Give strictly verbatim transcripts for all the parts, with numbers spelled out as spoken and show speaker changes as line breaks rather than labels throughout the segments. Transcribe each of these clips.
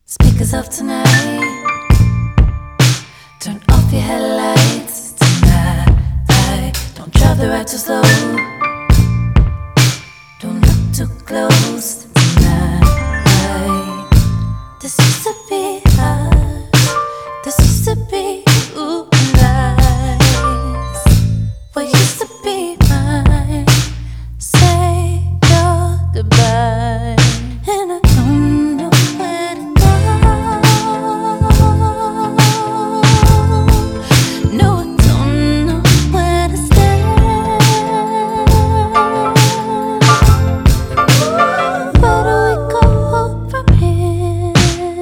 Speakers off tonight. Turn off your headlights tonight. Don't drive the ride too slow. Don't look too close tonight. This used to be us. This used to be ooh nice. What used to be mine. Say your goodbye. And I don't know where to go. No, I don't know where to stay. Where do we go from here?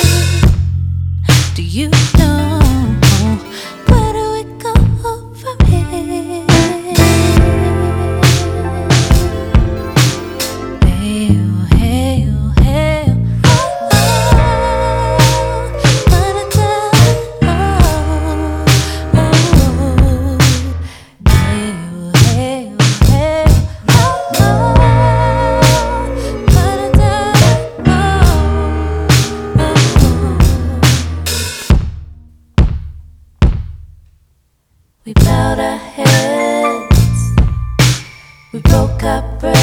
Do you know? Where do we go from here? Hey, oh, hey, oh, hey, oh, oh, ba-da-da, oh, oh. Hey, oh, hey, oh, hey, oh, oh, ba-da-da, oh, oh. We bowed our heads, we broke our breath.